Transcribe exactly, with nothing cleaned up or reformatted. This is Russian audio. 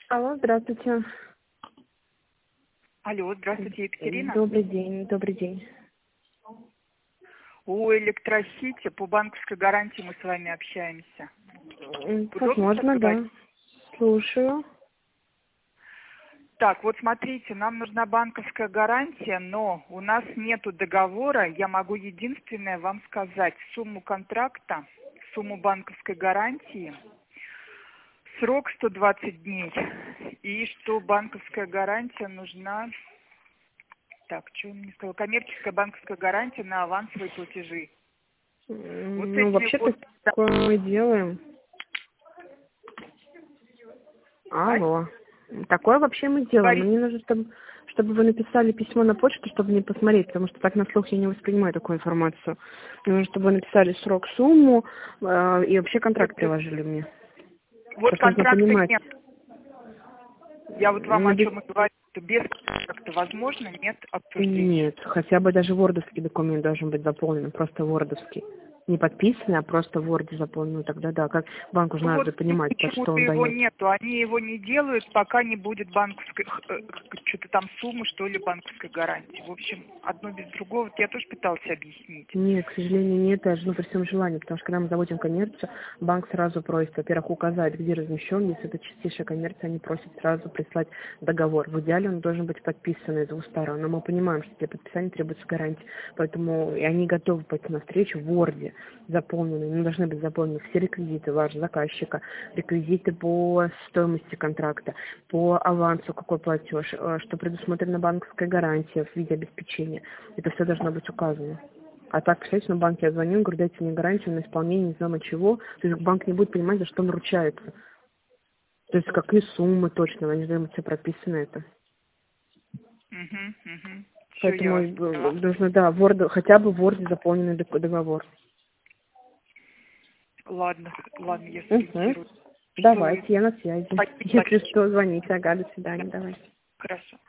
Алло, здравствуйте. Алло, здравствуйте, Екатерина. Добрый день, добрый день. У Электросити по банковской гарантии мы с вами общаемся. М, Удобно сейчас Возможно, да. говорить? Слушаю. Так, вот смотрите, нам нужна банковская гарантия, но у нас нету договора. Я могу единственное вам сказать сумму контракта, сумму банковской гарантии, срок сто двадцать дней, и что банковская гарантия нужна. Так, что он мне сказал? Коммерческая банковская гарантия на авансовые платежи. Вот М, Ну, эти вообще-то вот. такое мы делаем. А? Алло. Такое вообще мы делаем. Но Говорите. мне нужно, чтобы, чтобы вы написали письмо на почту, чтобы мне посмотреть, потому что так на слух я не воспринимаю такую информацию. Мне нужно, чтобы вы написали срок, сумму э, и вообще контракт приложили мне. Вот Потому что нужно контракта понимать. нет. Я вот вам на о бес- чем и говорю, что без контракта возможно нет обсуждения. Нет, хотя бы даже вордовский документ должен быть заполнен, просто вордовский. Не подписанный, а просто в Word заполнен. Тогда да, как банку же Ну вот надо понимать, под что почему-то он его дает. нету. Они его не делают, пока не будет банковской, э, что-то там суммы, что ли, банковской гарантии. В общем, одно без другого. Вот я тоже пыталась объяснить. Нет, к сожалению, нет, даже ну, при всем желании, потому что когда мы заводим коммерцию, банк сразу просит, во-первых, указать, где размещен, если это чистейшая коммерция, они просят сразу прислать договор. В идеале он должен быть подписан из двух сторон, но мы понимаем, что для подписания требуется гарантия, поэтому и они готовы пойти навстречу в Word, заполненные, ну, должны быть заполнены все реквизиты вашего заказчика, реквизиты по стоимости контракта, по авансу, какой платеж, э, что предусмотрена банковская гарантия в виде обеспечения. Это все должно быть указано. А так, представляете, на банке я звоню, говорю, дайте мне гарантию на исполнение, не знаю чего. То есть банк не будет понимать, за что он ручается. То есть какие суммы точно, они же должны быть все прописаны это. Угу, угу. Все, я Поэтому вас э, поняла. нужно, да, в Word, хотя бы в Word заполненный дог- договор. Ладно, ладно, я Угу. сориентируюсь. Все, Давайте, я на связи. спасибо Если большое. что, звоните. Ага, до свидания, давайте. Хорошо.